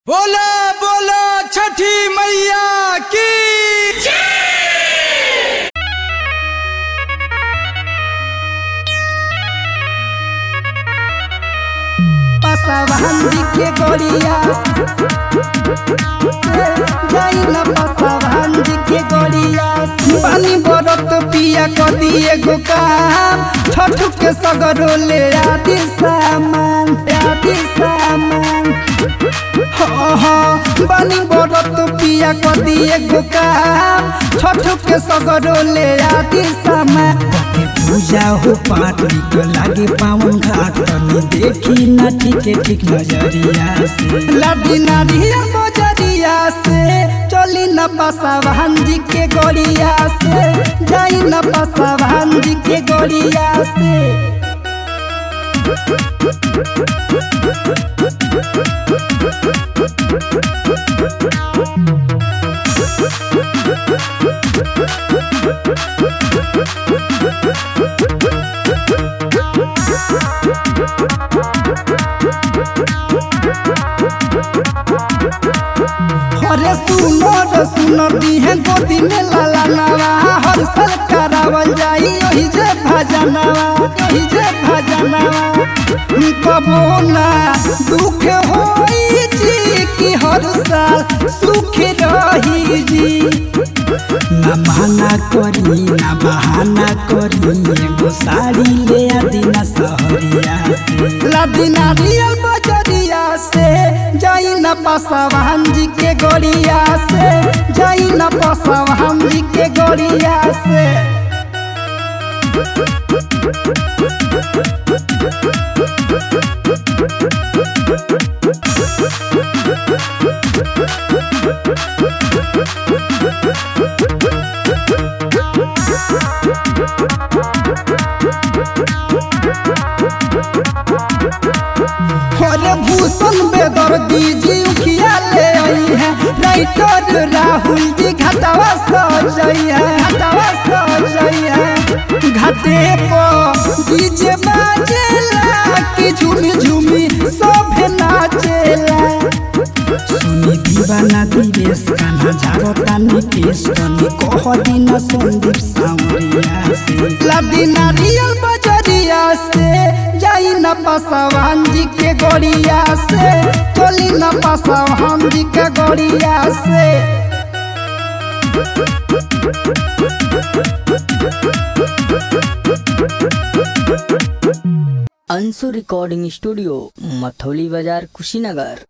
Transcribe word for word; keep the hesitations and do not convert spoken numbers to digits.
बोला बोला छठी मैया की पसवान के गोरिया जाई ना पसवान के गोरिया पानी बरत पिया कर दिए गो काम छठ के सगरो ले आदि सामान आदि सामान पानी बरत पिया कर दिए गो काम छठ के सगरो ले आदि सामान पूजा हो पाठ निक लागे पावन घाट तनी देखी ना ठीक ठीक नजरिया से लादी नारिया बजरिया से चली ना पसवान जी के गोरिया से जाई ना पसवान जी के गोरिया से अरे सुनो रे सुनो दिहे गोदी में लाला नवा हर साल करावल जाई ओही जे भजनवा ओही जे भजनवा कबो ना दुख होई जी कि हर साल सुख रही जी ना बहाना करी ना बहाना करी एगो साड़ी ले आदि ना सहरिया से लादी नारियल बजरिया से जाई ना पसवान जी के गोरिया से जाई ना पसवान जी के गोरिया से अरे भूषण बेदर्दी जी उखिया ले आई है राइटर राहुल जी घाटावा सजई है घाटावा सजई है घाटे पर डीजे बाजेला कि झूमी झूमी सब नाचेला सुनी दीवाना दिवेश कान्हा झारता निकेश तनी कह दिन संदीप सावरिया से लादी नारियल बजरिया से जाई ना पसवान जी के गोरिया से चली ना पसवान जी के गोरिया से अंशु रिकॉर्डिंग स्टूडियो मथौली बाजार कुशीनगर।